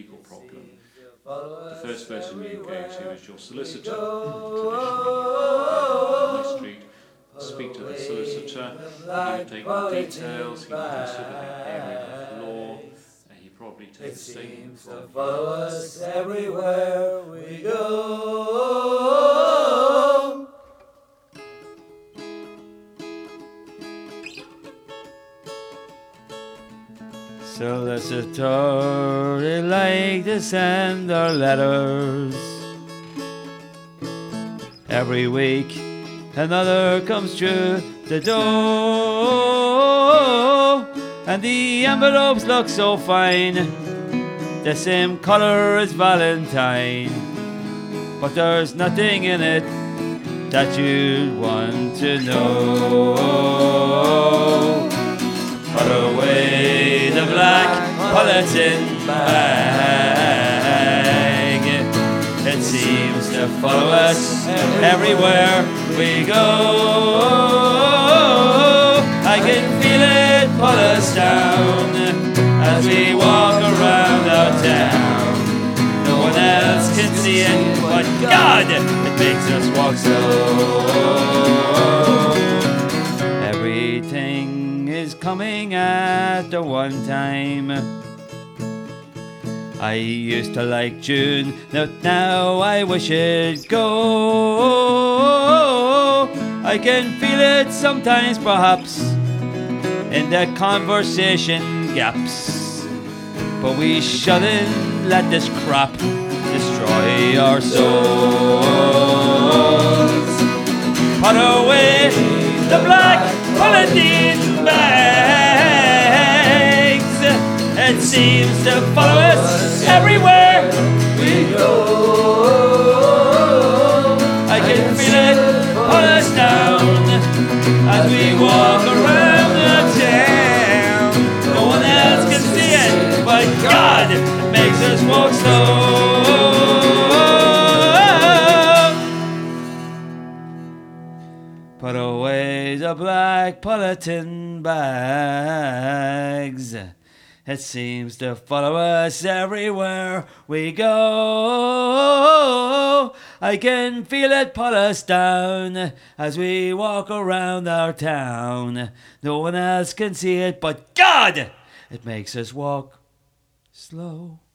legal problem. The first person you go to is your solicitor, traditionally on High Street. Speak to the solicitor, he will take the details, he will consider the area of law, and he probably takes a statement from you. Follow us everywhere we go. Solicitor, they like to send our letters. Every week another comes through the door, and the envelopes look so fine, the same colour as Valentine, but there's nothing in it that you'd want to know. Put away the black polythene bag, it seems to follow us everywhere we go. I can feel it pull us down as we walk around our town. No one else can see it, but God, it makes us walk slow. Everything is coming at the one time. I used to like June, but now I wish it'd go. I can feel it sometimes, perhaps, in the conversation gaps, but we shouldn't let this crap destroy our souls. Put away the black polythene bags, it seems to follow us everywhere we go. I can feel it pull us down as we walk around the town. No one else can see it, but God, it makes us walk slow. Put away the black polythene bags, it seems to follow us everywhere we go. I can feel it pull us down as we walk around our town. No one else can see it, but God, it makes us walk slow.